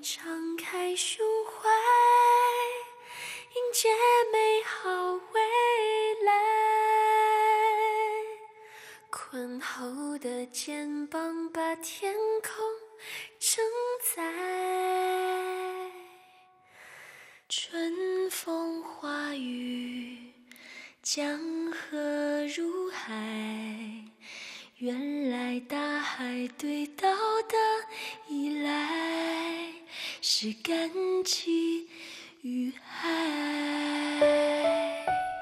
敞开胸怀，迎接美好未来。宽厚的肩膀把天空承载，春风化雨，江河入海。原来大海对岛的依赖是感激与爱。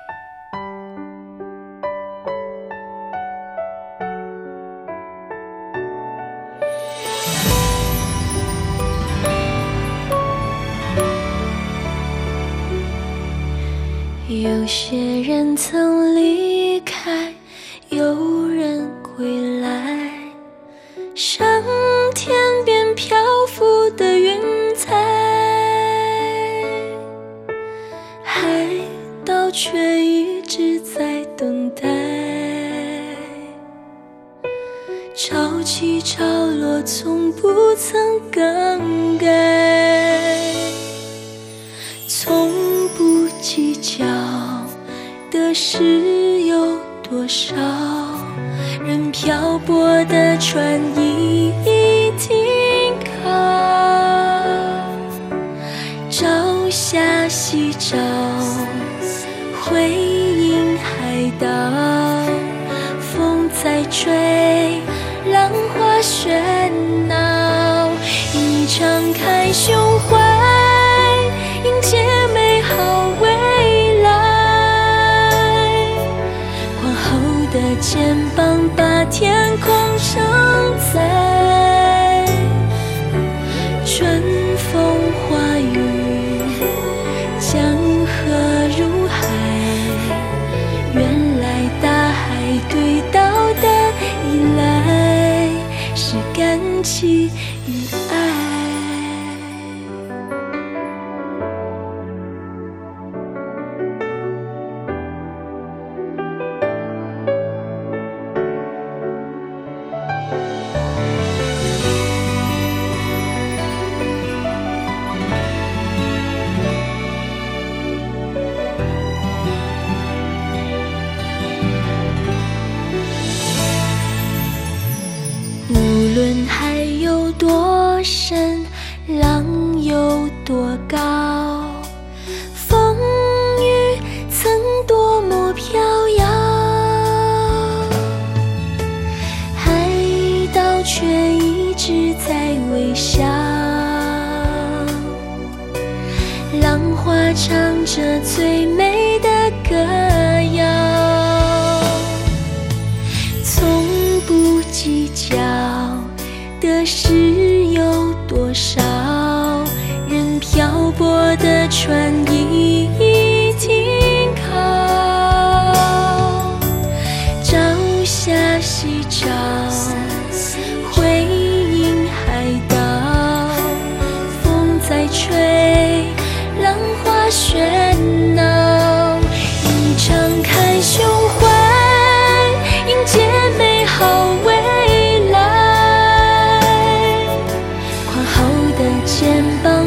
有些人曾离开，有人归来，上天边漂浮的云彩，海岛却一直在等待，潮起潮落从不曾更改，从不计较的事有多少，任漂泊的船一一停靠，朝霞夕照回应海岛，风在吹，浪花喧闹，你敞开胸怀，迎接美好未来，宽厚的肩膀把天空承载，春风化雨，江河入海，原来大海对岛的依赖是感激与爱。无论海有多深，浪有多高，风雨曾多么飘摇，海岛却一直在微笑，浪花唱着最美的歌谣，从不计较的事有多少，任漂泊的船一一停靠，朝霞夕照回应海岛，风在吹，浪花喧闹，你敞开胸怀，迎接美好未来，肩膀